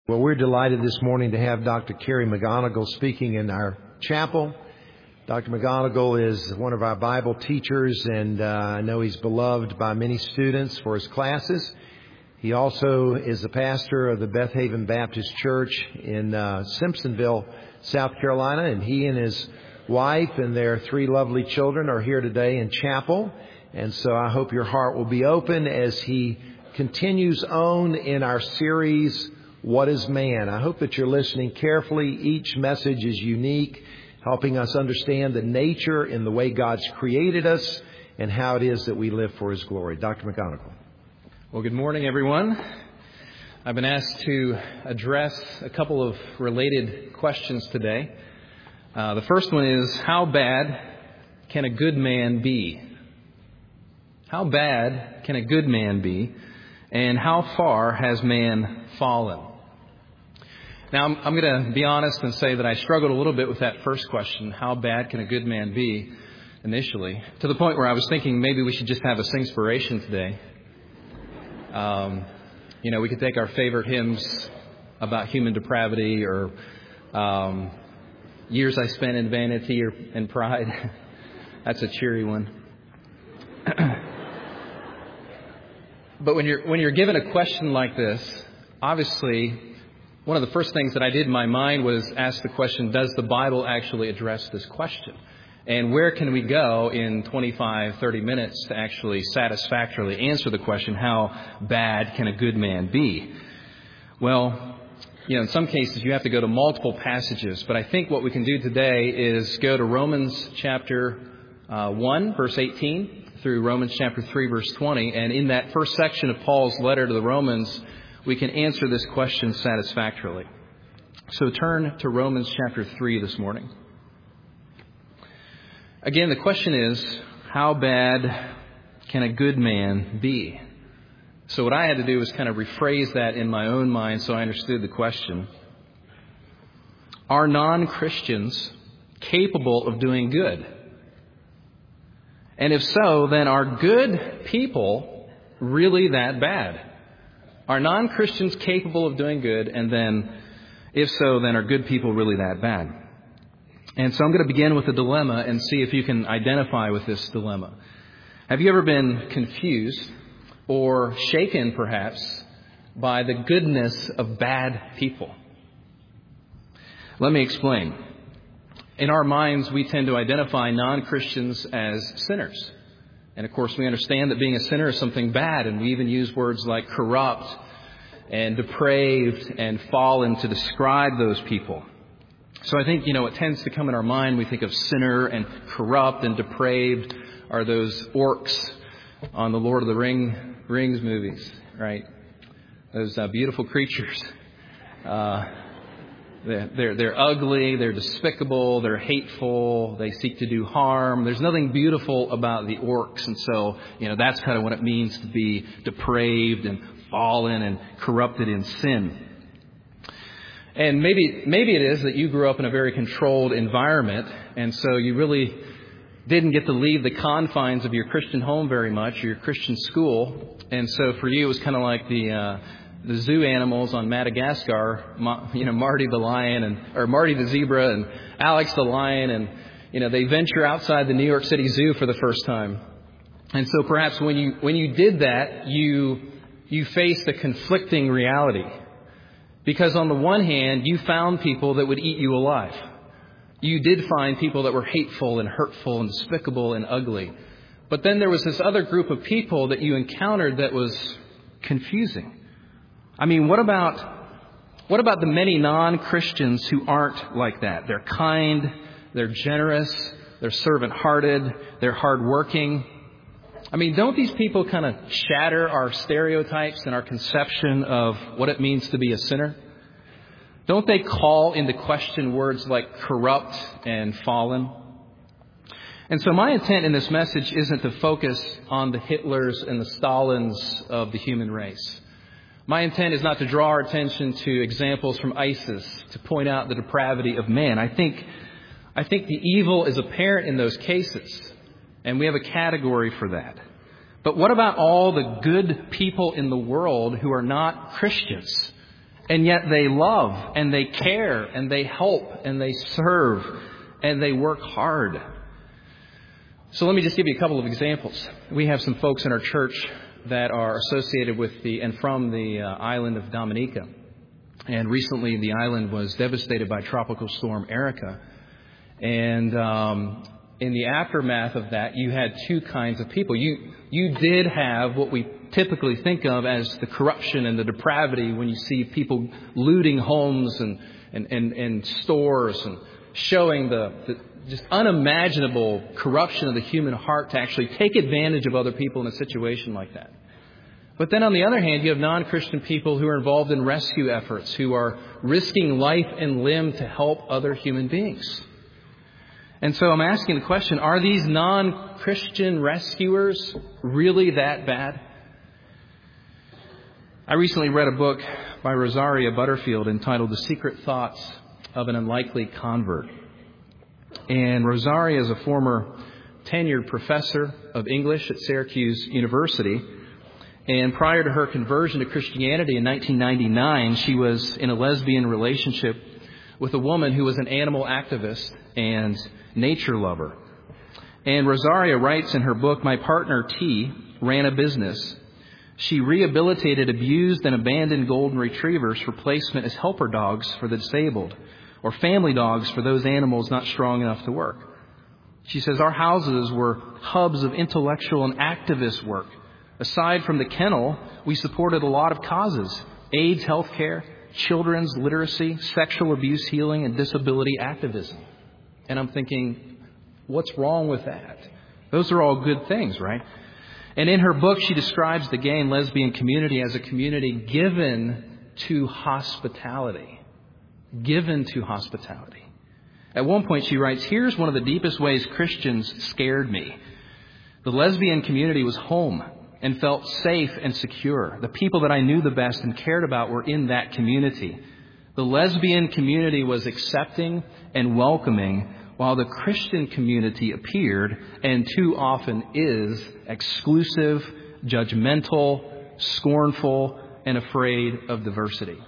Well, we're delighted this morning to have Dr. Kerry McGonigal speaking in our chapel. Dr. McGonigal is one of our Bible teachers, and I know he's beloved by many students for his classes. He also is the pastor of the Beth Haven Baptist Church in Simpsonville, South Carolina, and he and his wife and their 3 lovely children are here today in chapel. And so I hope your heart will be open as he continues on in our series, What is Man? I hope that you're listening carefully. Each message is unique, helping us understand the nature and the way God's created us and how it is that we live for His glory. Dr. McGonigal. Well, good morning, everyone. I've been asked to address a couple of related questions today. The first one is, how bad can a good man be? How bad can a good man be? And how far has man fallen? Now, I'm going to be honest and say that I struggled a little bit with that first question, how bad can a good man be, initially, to the point where I was thinking maybe we should just have a Singspiration today. We could take our favorite hymns about human depravity or years I spent in vanity and pride. That's a cheery one. But when you're given a question like this, obviously, one of the first things that I did in my mind was ask the question, does the Bible actually address this question? And where can we go in 25, 30 minutes to actually satisfactorily answer the question, how bad can a good man be? Well, in some cases you have to go to multiple passages, but I think what we can do today is go to Romans chapter 1, verse 18, through Romans chapter 3, verse 20. And in that first section of Paul's letter to the Romans, we can answer this question satisfactorily. So turn to Romans chapter 3 this morning. Again, the question is, how bad can a good man be? So what I had to do was kind of rephrase that in my own mind so I understood the question. Are non-Christians capable of doing good? And if so, then are good people really that bad? Are non-Christians capable of doing good? And then, if so, then are good people really that bad? And so I'm going to begin with a dilemma and see if you can identify with this dilemma. Have you ever been confused or shaken, perhaps, by the goodness of bad people? Let me explain. In our minds, we tend to identify non-Christians as sinners. And of course, we understand that being a sinner is something bad, and we even use words like corrupt and depraved and fallen to describe those people. So I think, what tends to come in our mind, we think of sinner and corrupt and depraved are those orcs on the Lord of the Rings movies, right? Those beautiful creatures. They're ugly, they're despicable, they're hateful, they seek to do harm. There's nothing beautiful about the orcs. And so, that's kind of what it means to be depraved and fallen and corrupted in sin. And maybe it is that you grew up in a very controlled environment, and so you really didn't get to leave the confines of your Christian home very much, or your Christian school. And so for you, it was kind of like the zoo animals on Madagascar, Marty the lion or Marty the zebra and Alex the lion, and they venture outside the New York City Zoo for the first time. And so perhaps when you did that, you faced a conflicting reality. Because on the one hand, you found people that would eat you alive. You did find people that were hateful and hurtful and despicable and ugly. But then there was this other group of people that you encountered that was confusing. I mean, what about the many non-Christians who aren't like that? They're kind, they're generous, they're servant-hearted, they're hardworking. I mean, don't these people kind of shatter our stereotypes and our conception of what it means to be a sinner? Don't they call into question words like corrupt and fallen? And so my intent in this message isn't to focus on the Hitlers and the Stalins of the human race. My intent is not to draw our attention to examples from ISIS to point out the depravity of man. I think the evil is apparent in those cases. And we have a category for that. But what about all the good people in the world who are not Christians? And yet they love and they care and they help and they serve and they work hard. So let me just give you a couple of examples. We have some folks in our church that are associated with from the island of Dominica. And recently the island was devastated by Tropical Storm Erica. And in the aftermath of that, you had two kinds of people. You did have what we typically think of as the corruption and the depravity when you see people looting homes and stores and showing the just unimaginable corruption of the human heart to actually take advantage of other people in a situation like that. But then on the other hand, you have non-Christian people who are involved in rescue efforts, who are risking life and limb to help other human beings. And so I'm asking the question, are these non-Christian rescuers really that bad? I recently read a book by Rosaria Butterfield entitled The Secret Thoughts of an Unlikely Convert. And Rosaria is a former tenured professor of English at Syracuse University. And prior to her conversion to Christianity in 1999, she was in a lesbian relationship with a woman who was an animal activist and nature lover. And Rosaria writes in her book, "My partner T ran a business. She rehabilitated abused and abandoned golden retrievers for placement as helper dogs for the disabled, or family dogs for those animals not strong enough to work. She says, our houses were hubs of intellectual and activist work. Aside from the kennel, we supported a lot of causes: AIDS healthcare, children's literacy, sexual abuse healing, and disability activism." And I'm thinking, what's wrong with that? Those are all good things, right? And in her book, she describes the gay and lesbian community as a community given to hospitality. Given to hospitality. At one point, she writes, "Here's one of the deepest ways Christians scared me. The lesbian community was home and felt safe and secure. The people that I knew the best and cared about were in that community. The lesbian community was accepting and welcoming, while the Christian community appeared, and too often is, exclusive, judgmental, scornful, and afraid of diversity."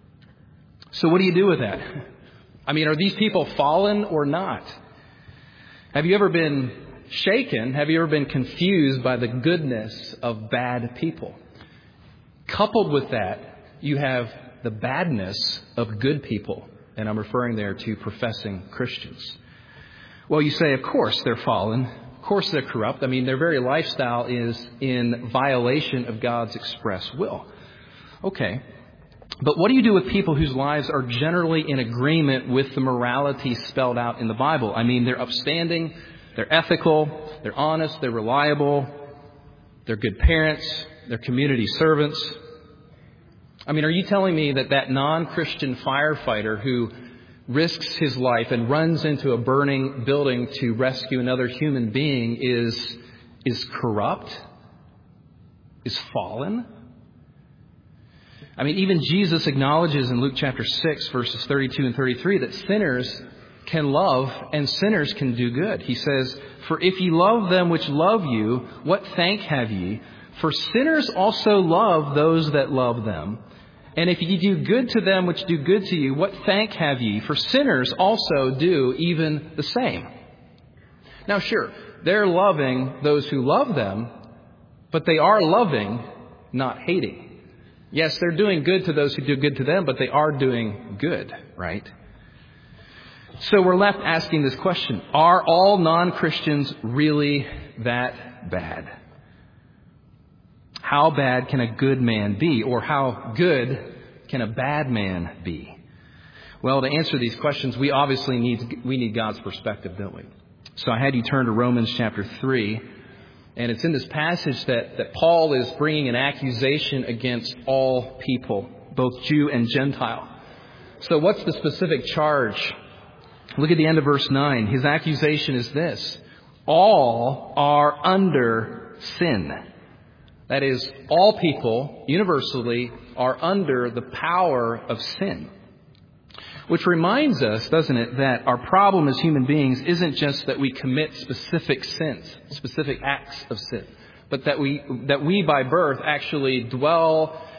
So what do you do with that? I mean, are these people fallen or not? Have you ever been shaken? Have you ever been confused by the goodness of bad people? Coupled with that, you have the badness of good people. And I'm referring there to professing Christians. Well, you say, of course they're fallen. Of course they're corrupt. I mean, their very lifestyle is in violation of God's express will. Okay. But what do you do with people whose lives are generally in agreement with the morality spelled out in the Bible? I mean, they're upstanding, they're ethical, they're honest, they're reliable, they're good parents, they're community servants. I mean, are you telling me that that non-Christian firefighter who risks his life and runs into a burning building to rescue another human being is corrupt? Is fallen? I mean, even Jesus acknowledges in Luke chapter 6, verses 32 and 33, that sinners can love and sinners can do good. He says, "For if ye love them which love you, what thank have ye? For sinners also love those that love them. And if ye do good to them which do good to you, what thank have ye? For sinners also do even the same." Now, sure, they're loving those who love them, but they are loving, not hating. Yes, they're doing good to those who do good to them, but they are doing good, right? So we're left asking this question: are all non-Christians really that bad? How bad can a good man be? Or how good can a bad man be? Well, to answer these questions, we obviously need God's perspective, don't we? So I had you turn to Romans chapter 3. And it's in this passage that Paul is bringing an accusation against all people, both Jew and Gentile. So what's the specific charge? Look at the end of verse 9. His accusation is this: all are under sin. That is, all people, universally, are under the power of sin. Which reminds us, doesn't it, that our problem as human beings isn't just that we commit specific sins, specific acts of sin, but that we by birth actually dwell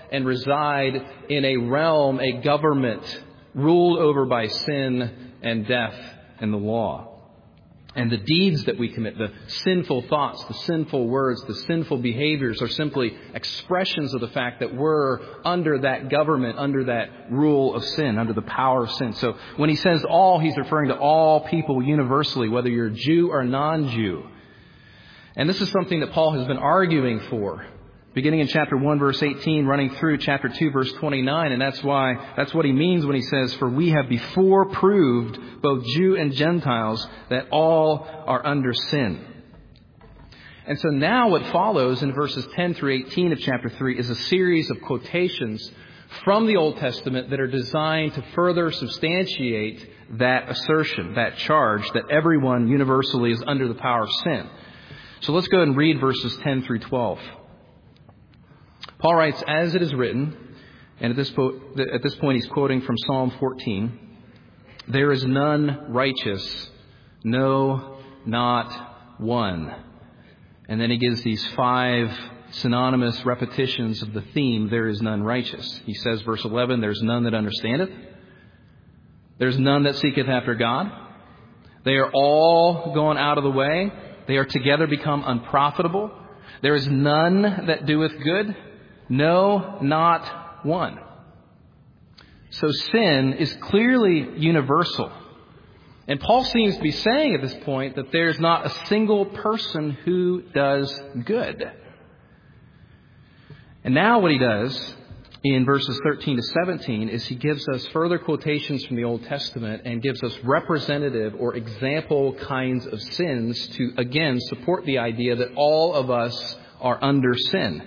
and reside in a realm, a government ruled over by sin and death and the law. And the deeds that we commit, the sinful thoughts, the sinful words, the sinful behaviors are simply expressions of the fact that we're under that government, under that rule of sin, under the power of sin. So when he says all, he's referring to all people universally, whether you're Jew or non-Jew. And this is something that Paul has been arguing for, beginning in chapter 1, verse 18, running through chapter 2, verse 29. And that's what he means when he says, "For we have before proved, both Jew and Gentiles, that all are under sin." And so now what follows in verses 10 through 18 of chapter 3 is a series of quotations from the Old Testament that are designed to further substantiate that assertion, that charge, that everyone universally is under the power of sin. So let's go ahead and read verses 10 through 12. Paul writes, "As it is written," and at this point he's quoting from Psalm 14, "There is none righteous, no, not one." And then he gives these 5 synonymous repetitions of the theme, "There is none righteous." He says, verse 11, "There's none that understandeth. There's none that seeketh after God. They are all gone out of the way. They are together become unprofitable. There is none that doeth good. No, not one." So sin is clearly universal. And Paul seems to be saying at this point that there's not a single person who does good. And now what he does in verses 13 to 17 is he gives us further quotations from the Old Testament and gives us representative or example kinds of sins to, again, support the idea that all of us are under sin.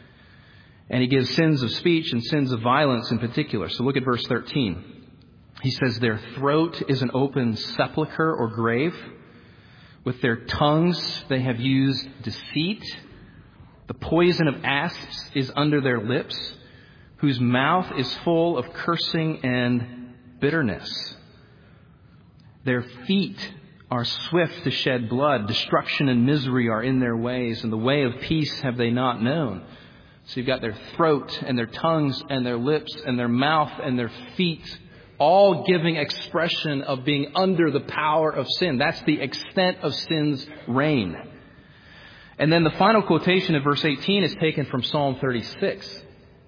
And he gives sins of speech and sins of violence in particular. So look at verse 13. He says, "Their throat is an open sepulchre or grave. With their tongues they have used deceit. The poison of asps is under their lips, whose mouth is full of cursing and bitterness. Their feet are swift to shed blood. Destruction and misery are in their ways, and the way of peace have they not known." So you've got their throat and their tongues and their lips and their mouth and their feet, all giving expression of being under the power of sin. That's the extent of sin's reign. And then the final quotation of verse 18 is taken from Psalm 36,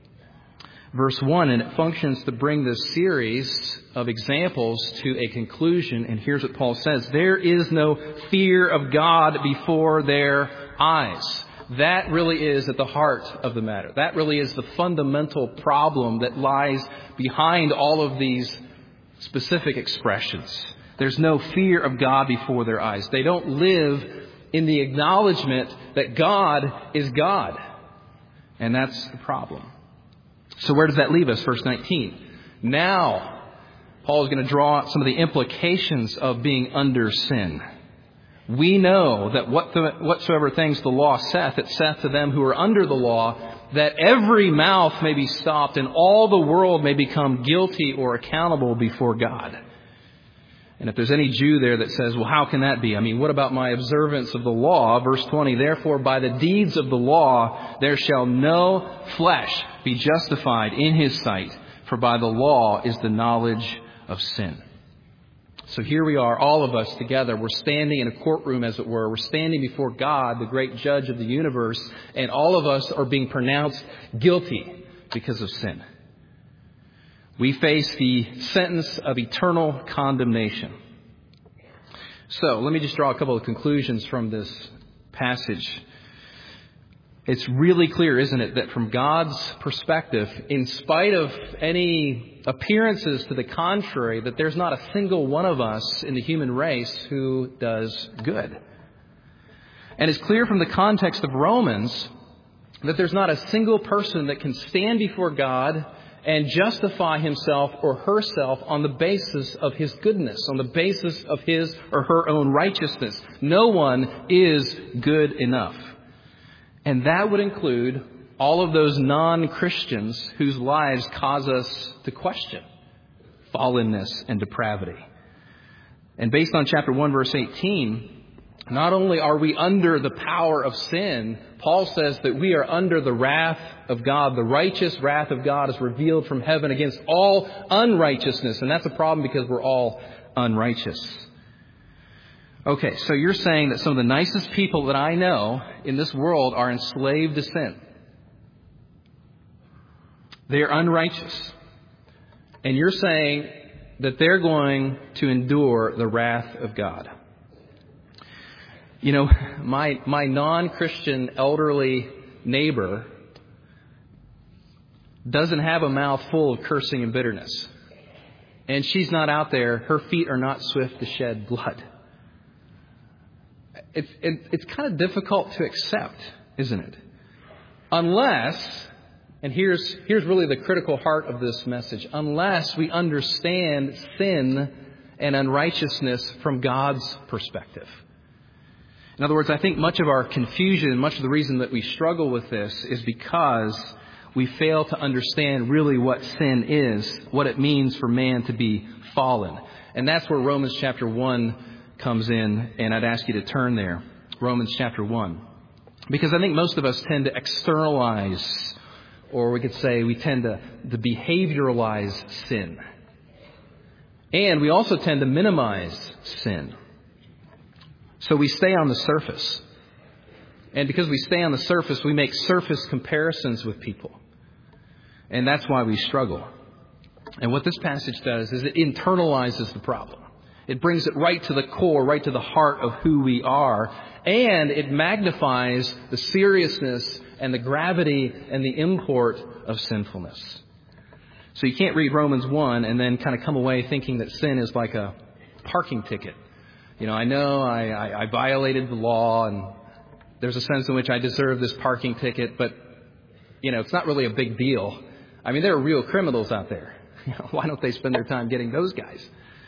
verse 1, and it functions to bring this series of examples to a conclusion. And here's what Paul says: "There is no fear of God before their eyes." That really is at the heart of the matter. That really is the fundamental problem that lies behind all of these specific expressions. There's no fear of God before their eyes. They don't live in the acknowledgement that God is God. And that's the problem. So where does that leave us? Verse 19. Now, Paul is going to draw some of the implications of being under sin. "We know that whatsoever things the law saith, it saith to them who are under the law, that every mouth may be stopped and all the world may become guilty or accountable before God." And if there's any Jew there that says, "Well, how can that be? I mean, what about my observance of the law?" Verse 20, "Therefore, by the deeds of the law, there shall no flesh be justified in his sight, for by the law is the knowledge of sin." So here we are, all of us together. We're standing in a courtroom, as it were. We're standing before God, the great judge of the universe, and all of us are being pronounced guilty because of sin. We face the sentence of eternal condemnation. So let me just draw a couple of conclusions from this passage. It's really clear, isn't it, that from God's perspective, in spite of any appearances to the contrary, that there's not a single one of us in the human race who does good. And it's clear from the context of Romans that there's not a single person that can stand before God and justify himself or herself on the basis of his goodness, on the basis of his or her own righteousness. No one is good enough. And that would include all of those non-Christians whose lives cause us to question fallenness and depravity. And based on chapter 1, verse 18, Not only are we under the power of sin, Paul says that we are under the wrath of God. The righteous wrath of God is revealed from heaven against all unrighteousness. And that's a problem because we're all unrighteous. Okay, so you're saying that some of the nicest people that I know in this world are enslaved to sin. They are unrighteous. And you're saying that they're going to endure the wrath of God. You know, my non-Christian elderly neighbor doesn't have a mouth full of cursing and bitterness. And she's not out there, her feet are not swift to shed blood. It's kind of difficult to accept, isn't it? Unless, and here's really the critical heart of this message, unless we understand sin and unrighteousness from God's perspective. In other words, I think much of our confusion, much of the reason that we struggle with this is because we fail to understand really what sin is, what it means for man to be fallen. And that's where Romans chapter 1 comes in, and I'd ask you to turn there. Romans chapter 1. Because I think most of us tend to externalize, or we could say we tend to behavioralize sin. And we also tend to minimize sin. So we stay on the surface. And because we stay on the surface, we make surface comparisons with people. And that's why we struggle. And what this passage does is it internalizes the problem. It brings it right to the core, right to the heart of who we are. And it magnifies the seriousness and the gravity and the import of sinfulness. So you can't read Romans 1 and then kind of come away thinking that sin is like a parking ticket. You know I violated the law and there's a sense in which I deserve this parking ticket, but, you know, it's not really a big deal. I mean, there are real criminals out there. You know, why don't they spend their time getting those guys?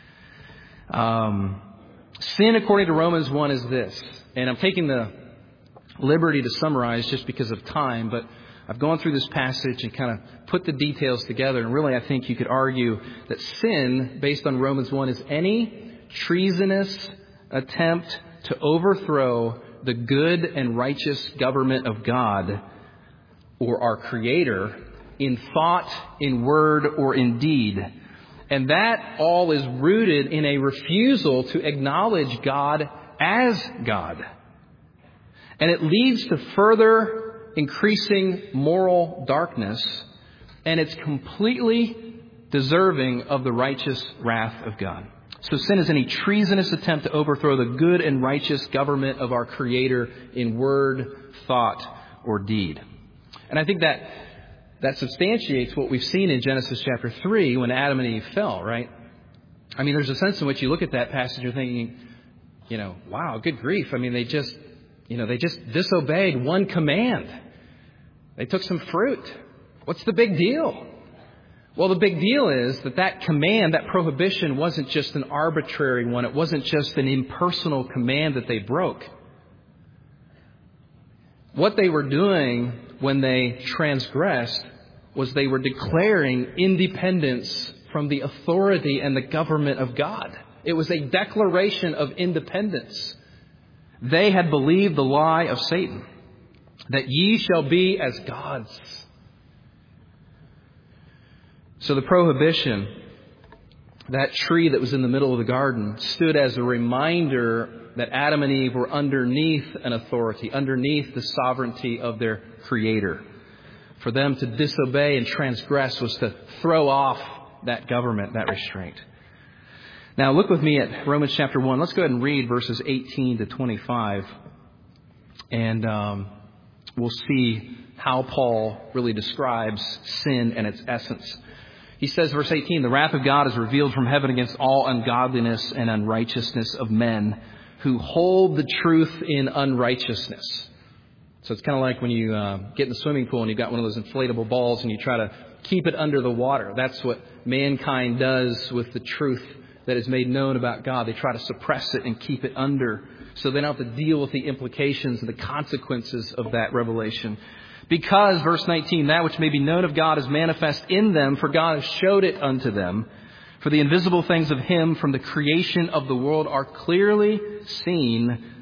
Sin, according to Romans 1, is this. And I'm taking the liberty to summarize just because of time, but I've gone through this passage and kind of put the details together. And really, I think you could argue that sin, based on Romans 1, is any treasonous attempt to overthrow the good and righteous government of God or our Creator in thought, in word, or in deed. And that all is rooted in a refusal to acknowledge God as God. And it leads to further increasing moral darkness, and it's completely deserving of the righteous wrath of God. So sin is any treasonous attempt to overthrow the good and righteous government of our Creator in word, thought, or deed. And I think that substantiates what we've seen in Genesis chapter 3 when Adam and Eve fell, right? I mean, there's a sense in which you look at that passage and you're thinking, you know, wow, good grief. I mean, they just disobeyed one command. They took some fruit. What's the big deal? Well, the big deal is that command, that prohibition, wasn't just an arbitrary one. It wasn't just an impersonal command that they broke. What they were doing when they transgressed was they were declaring independence from the authority and the government of God. It was a declaration of independence. They had believed the lie of Satan, that ye shall be as gods. So the prohibition, that tree that was in the middle of the garden, stood as a reminder that Adam and Eve were underneath an authority, underneath the sovereignty of their Creator. For them to disobey and transgress was to throw off that government, that restraint. Now look with me at Romans chapter 1. Let's go ahead and read verses 18 to 25. And we'll see how Paul really describes sin and its essence. He says, verse 18, the wrath of God is revealed from heaven against all ungodliness and unrighteousness of men who hold the truth in unrighteousness. So it's kind of like when you get in the swimming pool and you've got one of those inflatable balls and you try to keep it under the water. That's what mankind does with the truth that is made known about God. They try to suppress it and keep it under so they don't have to deal with the implications and the consequences of that revelation. Because, verse 19, that which may be known of God is manifest in them, for God has showed it unto them. For the invisible things of Him from the creation of the world are clearly seen,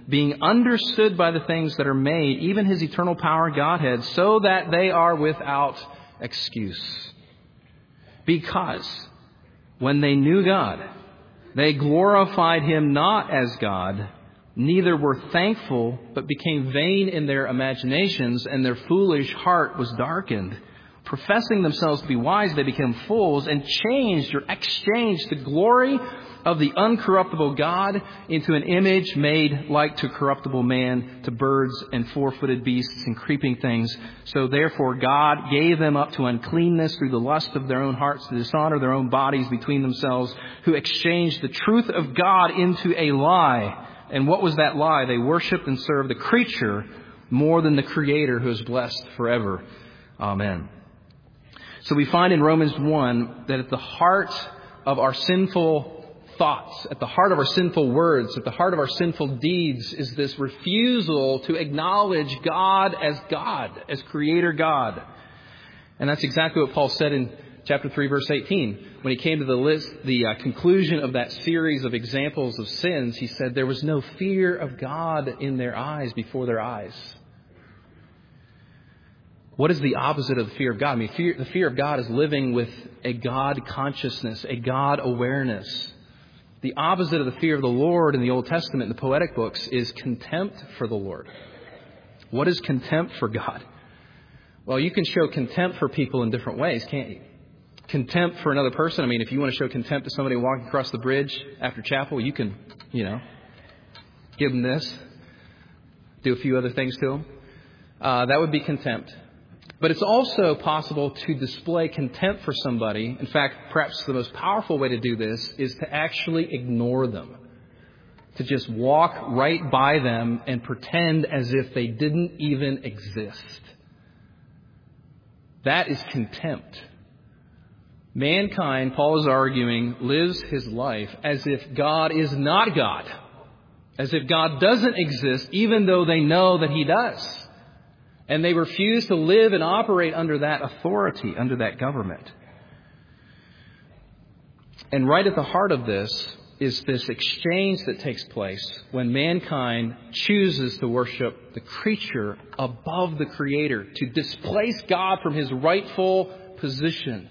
being understood by the things that are made, even His eternal power and Godhead, so that they are without excuse. Because when they knew God, they glorified Him not as God, neither were thankful, but became vain in their imaginations, and their foolish heart was darkened. Professing themselves to be wise, they became fools and changed or exchanged the glory of the uncorruptible God into an image made like to corruptible man, to birds and four-footed beasts and creeping things. So therefore God gave them up to uncleanness through the lust of their own hearts, to dishonor their own bodies between themselves, who exchanged the truth of God into a lie. And what was that lie? They worshipped and served the creature more than the Creator, who is blessed forever. Amen. So we find in Romans 1 that at the heart of our sinful thoughts, at the heart of our sinful words, at the heart of our sinful deeds is this refusal to acknowledge God, as Creator God. And that's exactly what Paul said in chapter 3, verse 18. When he came to the conclusion of that series of examples of sins, he said there was no fear of God in their eyes, before their eyes. What is the opposite of the fear of God? I mean, the fear of God is living with a God consciousness, a God awareness. The opposite of the fear of the Lord in the Old Testament, in the poetic books, is contempt for the Lord. What is contempt for God? Well, you can show contempt for people in different ways, can't you? Contempt for another person. I mean, if you want to show contempt to somebody walking across the bridge after chapel, you can, give them this, do a few other things to them. That would be contempt. But it's also possible to display contempt for somebody. In fact, perhaps the most powerful way to do this is to actually ignore them. To just walk right by them and pretend as if they didn't even exist. That is contempt. Mankind, Paul is arguing, lives his life as if God is not God. As if God doesn't exist, even though they know that He does. And they refuse to live and operate under that authority, under that government. And right at the heart of this is this exchange that takes place when mankind chooses to worship the creature above the Creator, to displace God from His rightful position.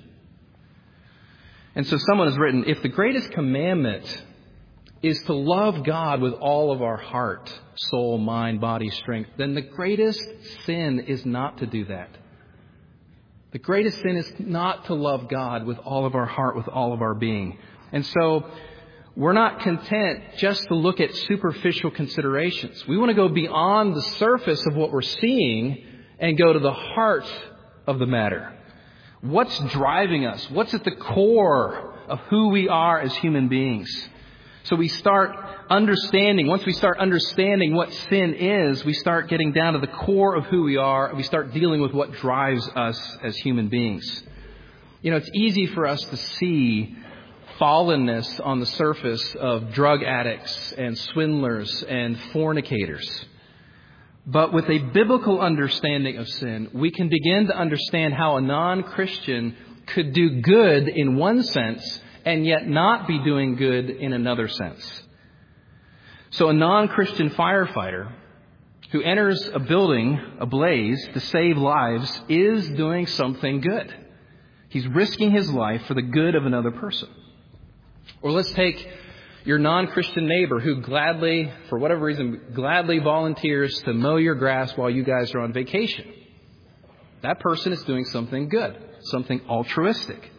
And so someone has written, if the greatest commandment is to love God with all of our heart, soul, mind, body, strength, then the greatest sin is not to do that. The greatest sin is not to love God with all of our heart, with all of our being. And so we're not content just to look at superficial considerations. We want to go beyond the surface of what we're seeing and go to the heart of the matter. What's driving us? What's at the core of who we are as human beings? So we start understanding, once we start understanding what sin is, we start getting down to the core of who we are, and we start dealing with what drives us as human beings. It's easy for us to see fallenness on the surface of drug addicts and swindlers and fornicators. But with a biblical understanding of sin, we can begin to understand how a non-Christian could do good in one sense and yet not be doing good in another sense. So a non-Christian firefighter who enters a building ablaze to save lives is doing something good. He's risking his life for the good of another person. Or let's take your non-Christian neighbor who gladly, for whatever reason, gladly volunteers to mow your grass while you guys are on vacation. That person is doing something good, something altruistic.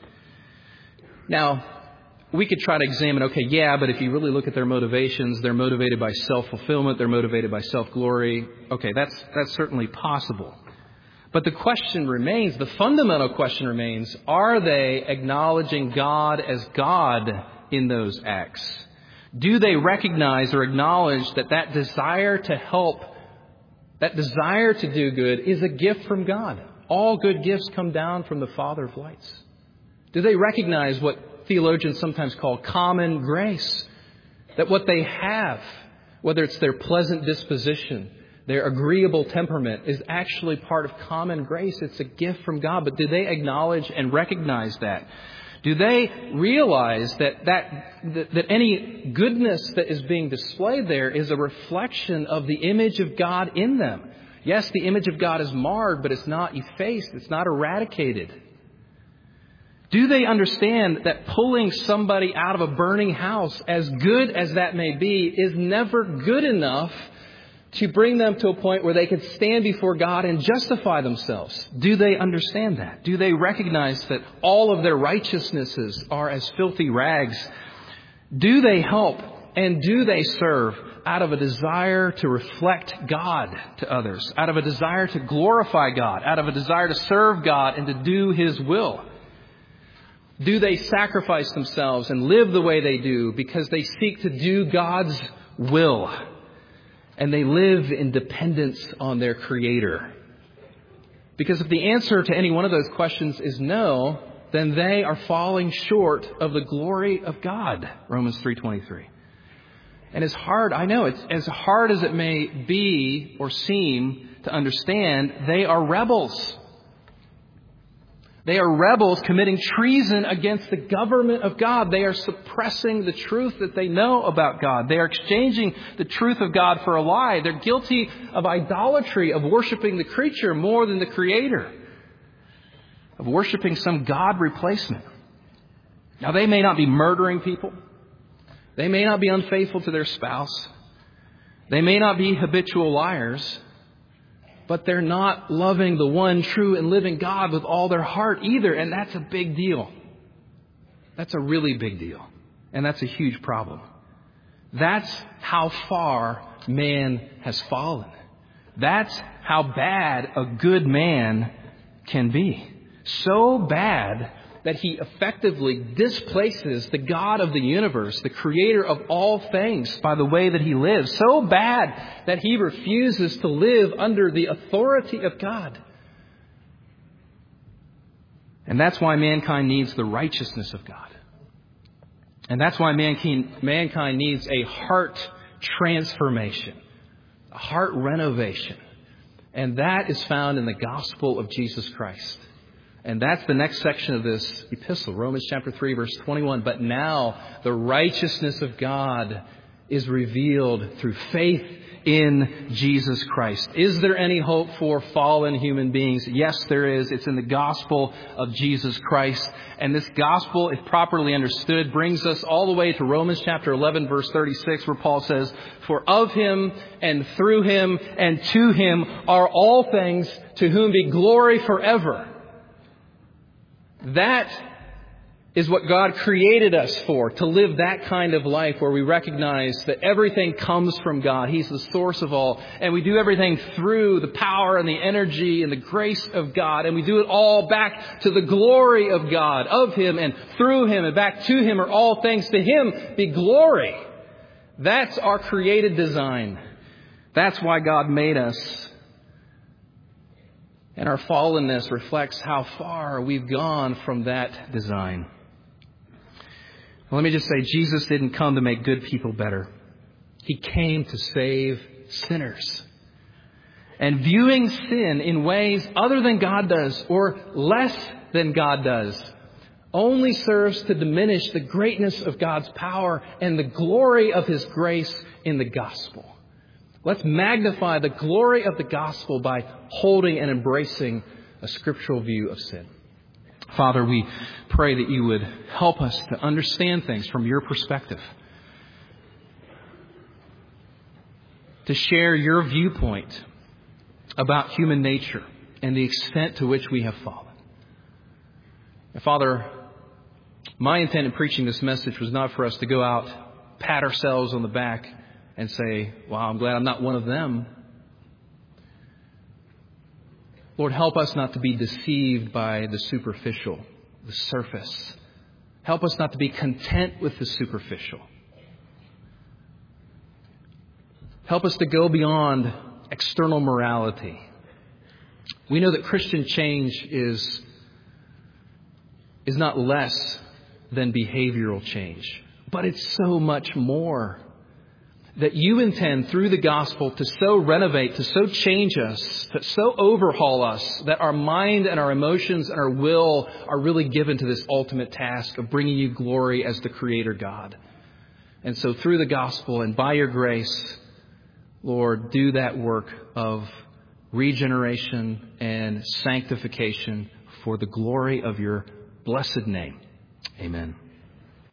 Now, we could try to examine, but if you really look at their motivations, they're motivated by self-fulfillment, they're motivated by self-glory. Okay, that's certainly possible. But the question remains, the fundamental question remains, are they acknowledging God as God in those acts? Do they recognize or acknowledge that desire to help, that desire to do good is a gift from God? All good gifts come down from the Father of lights. Do they recognize what theologians sometimes call common grace? That what they have, whether it's their pleasant disposition, their agreeable temperament, is actually part of common grace. It's a gift from God. But do they acknowledge and recognize that? Do they realize that any goodness that is being displayed there is a reflection of the image of God in them? Yes, the image of God is marred, but it's not effaced. It's not eradicated. Do they understand that pulling somebody out of a burning house, as good as that may be, is never good enough to bring them to a point where they can stand before God and justify themselves? Do they understand that? Do they recognize that all of their righteousnesses are as filthy rags? Do they help and do they serve out of a desire to reflect God to others, out of a desire to glorify God, out of a desire to serve God and to do His will? Do they sacrifice themselves and live the way they do because they seek to do God's will? And they live in dependence on their Creator. Because if the answer to any one of those questions is no, then they are falling short of the glory of God. Romans 3:23. And it's hard, I know, it's as hard as it may be or seem to understand, they are rebels. They are rebels committing treason against the government of God. They are suppressing the truth that they know about God. They are exchanging the truth of God for a lie. They're guilty of idolatry, of worshiping the creature more than the Creator, of worshiping some God replacement. Now, they may not be murdering people. They may not be unfaithful to their spouse. They may not be habitual liars. But they're not loving the one true and living God with all their heart either. And that's a big deal. That's a really big deal. And that's a huge problem. That's how far man has fallen. That's how bad a good man can be. So bad that he effectively displaces the God of the universe, the Creator of all things, by the way that he lives. So bad that he refuses to live under the authority of God. And that's why mankind needs the righteousness of God. And that's why mankind needs a heart transformation, a heart renovation. And that is found in the gospel of Jesus Christ. And that's the next section of this epistle, Romans chapter 3, verse 21. But now the righteousness of God is revealed through faith in Jesus Christ. Is there any hope for fallen human beings? Yes, there is. It's in the gospel of Jesus Christ. And this gospel, if properly understood, brings us all the way to Romans chapter 11, verse 36, where Paul says, "For of Him and through Him and to Him are all things, to whom be glory forever." That is what God created us for, to live that kind of life where we recognize that everything comes from God. He's the source of all. And we do everything through the power and the energy and the grace of God. And we do it all back to the glory of God, of Him and through Him and back to Him are all things. To Him be glory. That's our created design. That's why God made us. And our fallenness reflects how far we've gone from that design. Well, let me just say, Jesus didn't come to make good people better. He came to save sinners. And viewing sin in ways other than God does, or less than God does, only serves to diminish the greatness of God's power and the glory of His grace in the gospel. Let's magnify the glory of the gospel by holding and embracing a scriptural view of sin. Father, we pray that you would help us to understand things from your perspective, to share your viewpoint about human nature and the extent to which we have fallen. And Father, my intent in preaching this message was not for us to go out, pat ourselves on the back, and say, "Wow, I'm glad I'm not one of them." Lord, help us not to be deceived by the superficial, the surface. Help us not to be content with the superficial. Help us to go beyond external morality. We know that Christian change is not less than behavioral change, but it's so much more. that you intend through the gospel to so renovate, to so change us, to so overhaul us that our mind and our emotions and our will are really given to this ultimate task of bringing you glory as the Creator God. And so through the gospel and by your grace, Lord, do that work of regeneration and sanctification for the glory of your blessed name. Amen.